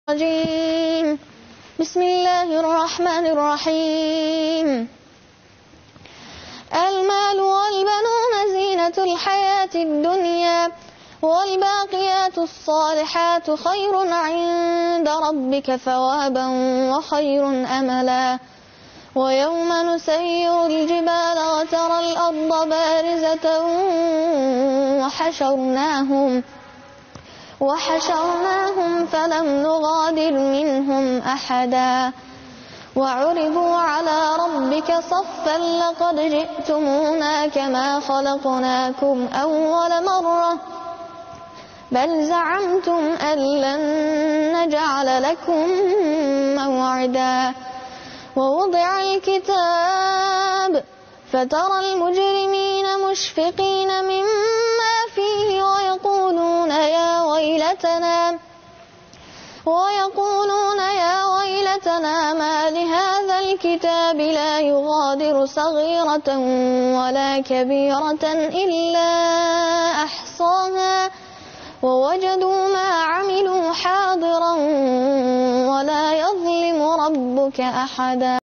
الرجيم. بسم الله الرحمن الرحيم. المال والبنون زينة الحياة الدنيا والباقيات الصالحات خير عند ربك ثوابا وخير أملا. ويوم نسير الجبال وترى الأرض بارزة وحشرناهم فلم نغادر منهم أحدا. وعرضوا على ربك صفا لقد جئتمونا كما خلقناكم أول مرة بل زعمتم أن لن نجعل لكم موعدا. ووضع الكتاب فترى المجرمين مشفقين مما فيه ويقولون يا ويلتنا ما لهذا الكتاب لا يغادر صغيرة ولا كبيرة إلا أحصاها ووجدوا ما عملوا حاضرا ولا يظلم ربك أحدا.